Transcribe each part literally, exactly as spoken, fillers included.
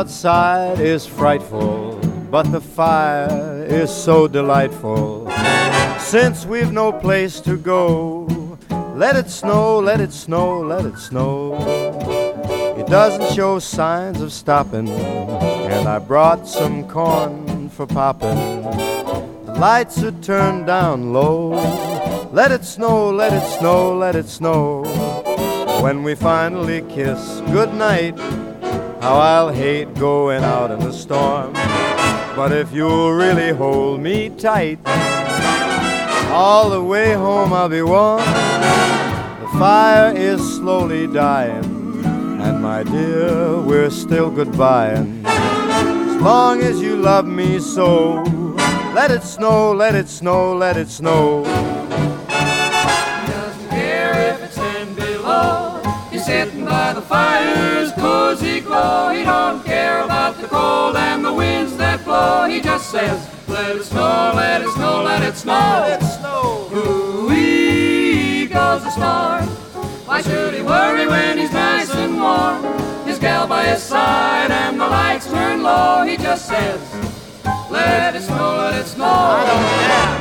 outside is frightful, but the fire is so delightful. Since we've no place to go, let it snow, let it snow, let it snow. It doesn't show signs of stopping, and I brought some corn for popping. The lights are turned down low. Let it snow, let it snow, let it snow. When we finally kiss goodnight, how I'll hate going out in the storm. But if you'll really hold me tight, all the way home I'll be warm. The fire is slowly dying, and my dear, we're still goodbying. As long as you love me so, let it snow, let it snow, let it snow. He doesn't care if it's ten below. He's sitting by the fire's cozy glow. He don't care about the cold and the winds that blow. He just says, let it snow, let it snow, let it snow. Let it snow. Ooh-wee goes the storm. Why should he worry when he's nice and warm? His gal by his side and the lights turn low. He just says, let it snow, let it snow. I don't care.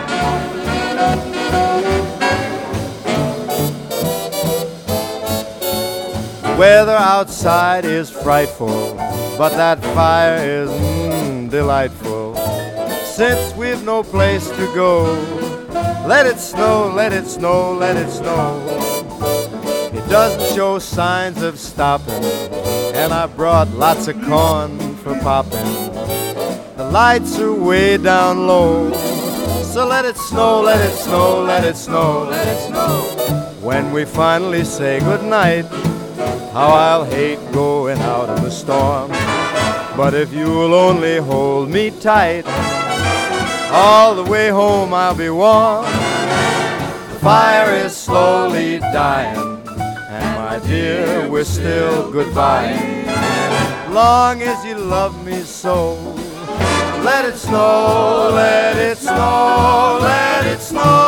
The weather outside is frightful, but that fire is mm, delightful. Since we've no place to go, let it snow, let it snow, let it snow. It doesn't show signs of stopping, and I brought lots of corn for popping. The lights are way down low, so let it snow, let it snow, let it snow, Let it snow. when we finally say goodnight, how I'll hate going out in the storm. But if you'll only hold me tight, all the way home I'll be warm. The fire is slowly dying, and my dear, we're still goodbye. Long as you love me so, let it snow, let it snow, let it snow.